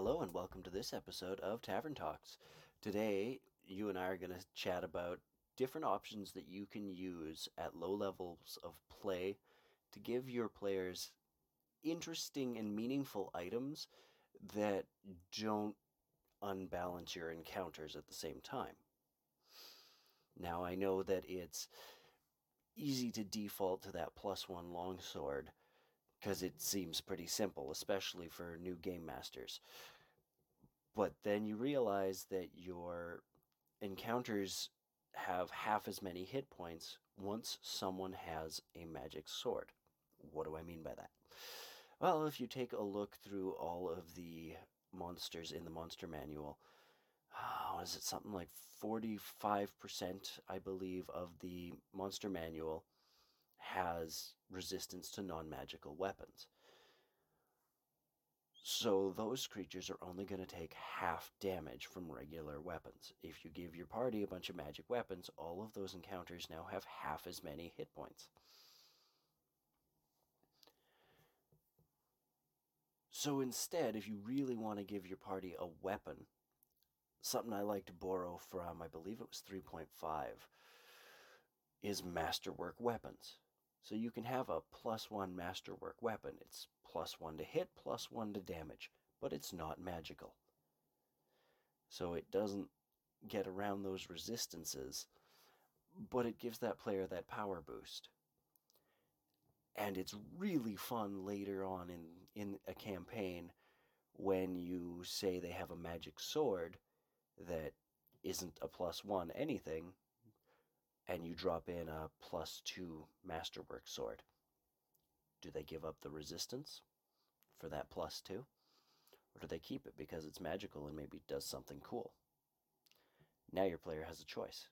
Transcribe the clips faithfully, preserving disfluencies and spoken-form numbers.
Hello and welcome to this episode of Tavern Talks. Today, you and I are going to chat about different options that you can use at low levels of play to give your players interesting and meaningful items that don't unbalance your encounters at the same time. Now, I know that it's easy to default to that plus one longsword because it seems pretty simple, especially for new game masters. But then you realize that your encounters have half as many hit points once someone has a magic sword. What do I mean by that? Well, if you take a look through all of the monsters in the monster manual, oh, is it something like forty-five percent, I believe, of the monster manual has resistance to non-magical weapons. So those creatures are only going to take half damage from regular weapons. If you give your party a bunch of magic weapons, all of those encounters now have half as many hit points. So instead, if you really want to give your party a weapon, something I like to borrow from, I believe it was three point five, is Masterwork Weapons. So you can have a plus one Masterwork weapon. It's plus one to hit, plus one to damage, but it's not magical. So it doesn't get around those resistances, but it gives that player that power boost. And it's really fun later on in, in a campaign when you say they have a magic sword that isn't a plus one anything, and you drop in a plus two Masterwork sword. Do they give up the resistance for that plus two? Or do they keep it because it's magical and maybe does something cool? Now your player has a choice.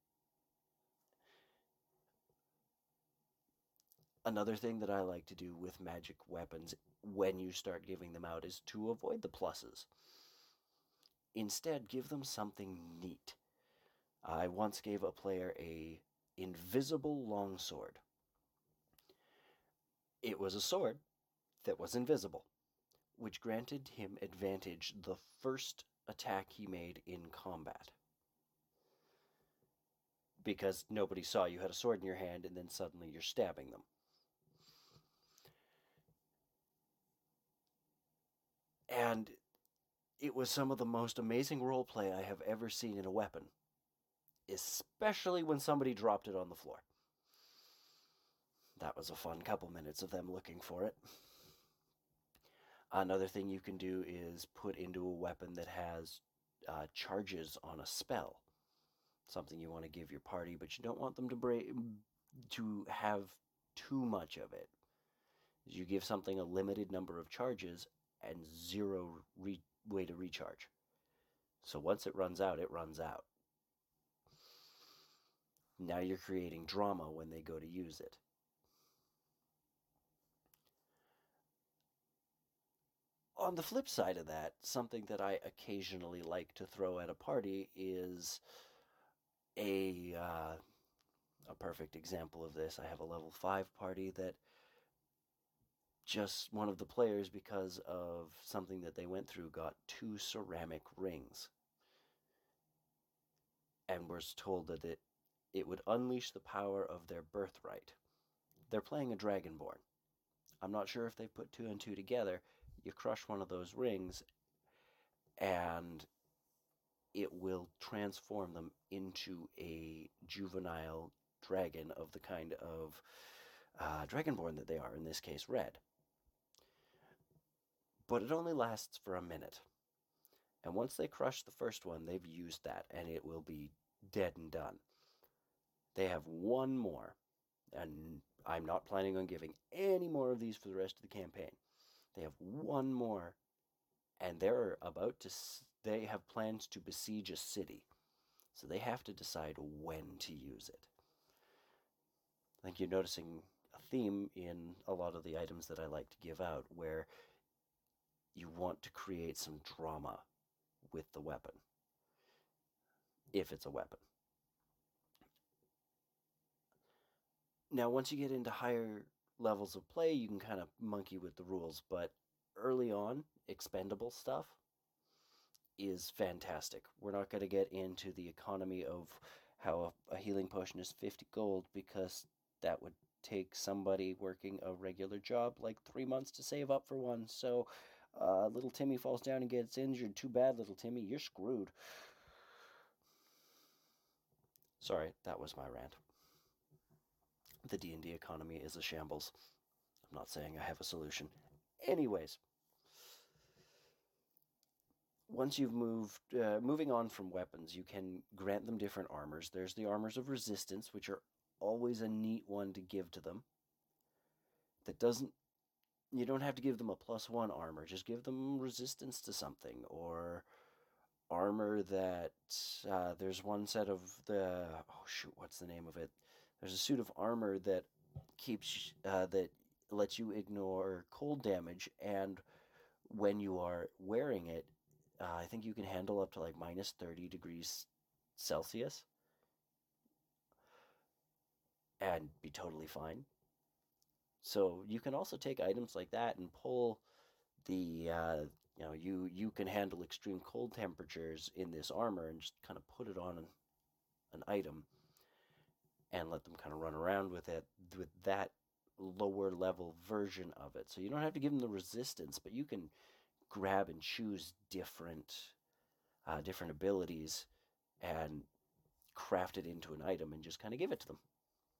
Another thing that I like to do with magic weapons when you start giving them out is to avoid the pluses. Instead, give them something neat. I once gave a player a invisible longsword. It was a sword that was invisible, which granted him advantage the first attack he made in combat. Because nobody saw you had a sword in your hand and then suddenly you're stabbing them. And it was some of the most amazing roleplay I have ever seen in a weapon, especially when somebody dropped it on the floor. That was a fun couple minutes of them looking for it. Another thing you can do is put into a weapon that has uh, charges on a spell. Something you want to give your party, but you don't want them to break, to have too much of it. You give something a limited number of charges and zero re- way to recharge. So once it runs out, it runs out. Now you're creating drama when they go to use it. On the flip side of that, something that I occasionally like to throw at a party is a uh, a perfect example of this. I have a level five party that just one of the players, because of something that they went through, got two ceramic rings. And was told that it, it would unleash the power of their birthright. They're playing a Dragonborn. I'm not sure if they put two and two together. You crush one of those rings, and it will transform them into a juvenile dragon of the kind of uh, Dragonborn that they are, in this case, red. But it only lasts for a minute. And once they crush the first one, they've used that, and it will be dead and done. They have one more, and I'm not planning on giving any more of these for the rest of the campaign. They have one more, and they're about to, they have plans to besiege a city. So they have to decide when to use it. I think you're noticing a theme in a lot of the items that I like to give out, where you want to create some drama with the weapon, if it's a weapon. Now, once you get into higher levels of play, you can kind of monkey with the rules, but early on, expendable stuff, is fantastic. We're not going to get into the economy of how a, a healing potion is fifty gold because that would take somebody working a regular job like three months to save up for one. So, uh, little Timmy falls down and gets injured. Too bad, little Timmy. You're screwed. Sorry, that was my rant. The D and D economy is a shambles. I'm not saying I have a solution. Anyways, once you've moved, uh, moving on from weapons, you can grant them different armors. There's the armors of resistance, which are always a neat one to give to them. That doesn't, you don't have to give them a plus one armor, just give them resistance to something, or armor that, uh, there's one set of the, oh shoot, what's the name of it? There's a suit of armor that keeps, uh, that lets you ignore cold damage, and when you are wearing it, uh, I think you can handle up to like minus thirty degrees Celsius and be totally fine. So you can also take items like that and pull the, uh, you know, you you can handle extreme cold temperatures in this armor and just kind of put it on an, an item and let them kind of run around with it with that lower level version of it. So you don't have to give them the resistance, but you can grab and choose different uh, different abilities and craft it into an item and just kind of give it to them.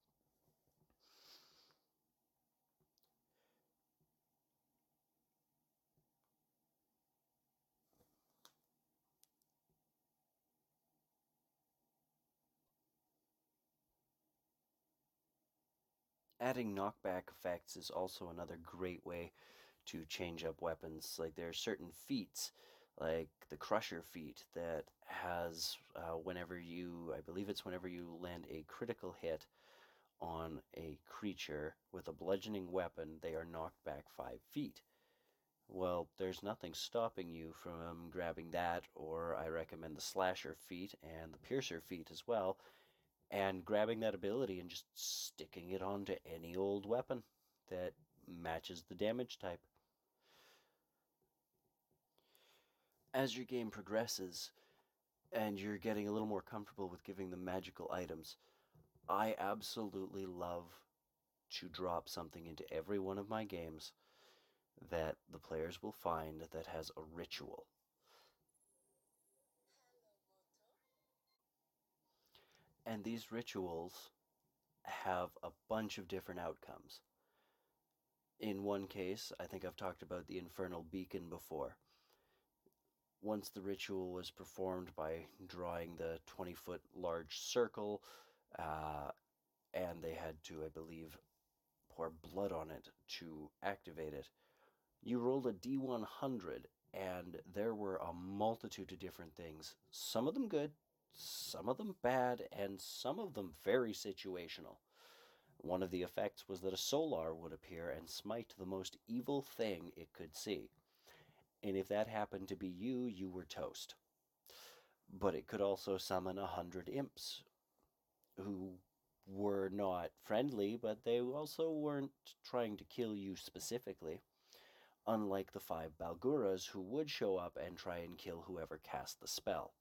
Adding knockback effects is also another great way to change up weapons. Like there are certain feats, like the Crusher feat, that has uh, whenever you, I believe it's whenever you land a critical hit on a creature with a bludgeoning weapon, they are knocked back five feet. Well, there's nothing stopping you from grabbing that, or I recommend the Slasher feat and the Piercer feat as well, and grabbing that ability and just sticking it onto any old weapon that matches the damage type. As your game progresses and you're getting a little more comfortable with giving them magical items, I absolutely love to drop something into every one of my games that the players will find that has a ritual. And these rituals have a bunch of different outcomes. In one case, I think I've talked about the Infernal Beacon before. Once the ritual was performed by drawing the twenty foot large circle, uh, and they had to, I believe, pour blood on it to activate it, you rolled a D one hundred, and there were a multitude of different things. Some of them good, some of them bad, and some of them very situational. One of the effects was that a solar would appear and smite the most evil thing it could see. And if that happened to be you, you were toast. But it could also summon a hundred imps who were not friendly, but they also weren't trying to kill you specifically. Unlike the five Balguras who would show up and try and kill whoever cast the spell.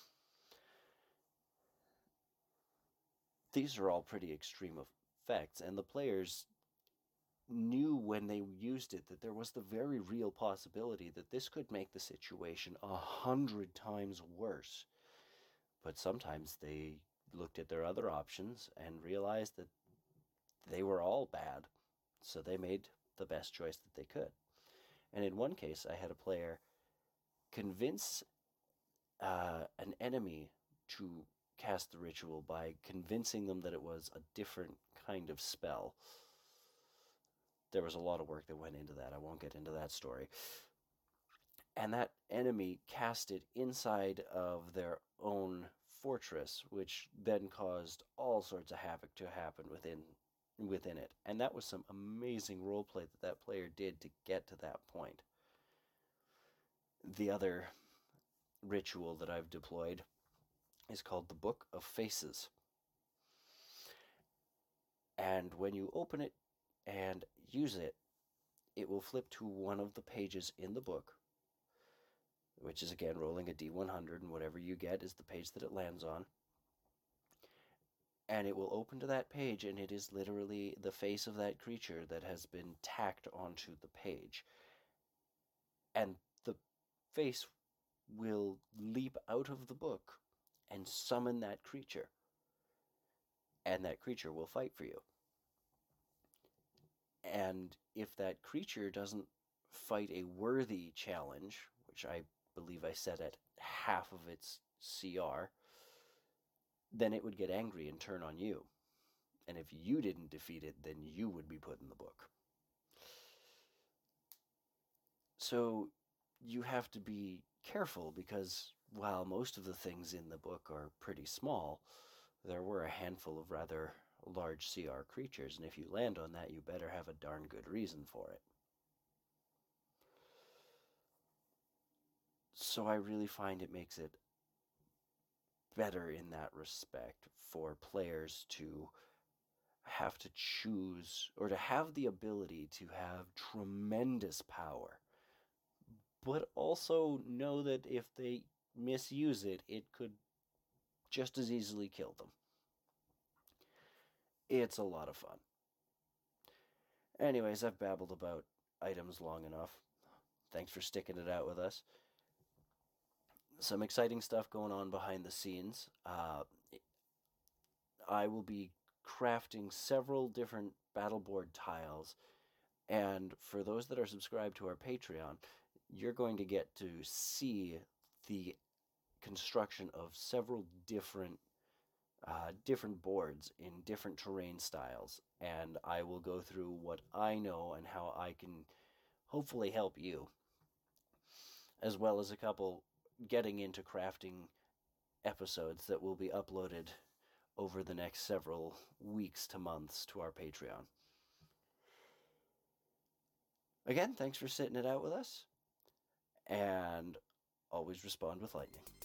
These are all pretty extreme effects, and the players knew when they used it that there was the very real possibility that this could make the situation a hundred times worse. But sometimes they looked at their other options and realized that they were all bad, so they made the best choice that they could. And in one case, I had a player convince uh, an enemy to cast the ritual by convincing them that it was a different kind of spell. There was a lot of work that went into that. I won't get into that story. And that enemy cast it inside of their own fortress, which then caused all sorts of havoc to happen within within it. And that was some amazing roleplay that that player did to get to that point. The other ritual that I've deployed is called the Book of Faces. And when you open it and use it, it will flip to one of the pages in the book which is again rolling a d one hundred, and whatever you get is the page that it lands on. And it will open to that page, and it is literally the face of that creature that has been tacked onto the page. And the face will leap out of the book and summon that creature. And that creature will fight for you. And if that creature doesn't fight a worthy challenge, which I believe I set at half of its C R, then it would get angry and turn on you. And if you didn't defeat it, then you would be put in the book. So you have to be careful, because while most of the things in the book are pretty small, there were a handful of rather large C R creatures, and if you land on that, you better have a darn good reason for it. So I really find it makes it better in that respect for players to have to choose, or to have the ability to have tremendous power, but also know that if they misuse it, it could just as easily kill them. It's a lot of fun. Anyways, I've babbled about items long enough. Thanks for sticking it out with us. Some exciting stuff going on behind the scenes. Uh, I will be crafting several different battleboard tiles, and for those that are subscribed to our Patreon, you're going to get to see the construction of several different uh, different boards in different terrain styles, and I will go through what I know and how I can hopefully help you, as well as a couple getting into crafting episodes that will be uploaded over the next several weeks to months to our Patreon. Again, thanks for sitting it out with us, and always respond with lightning.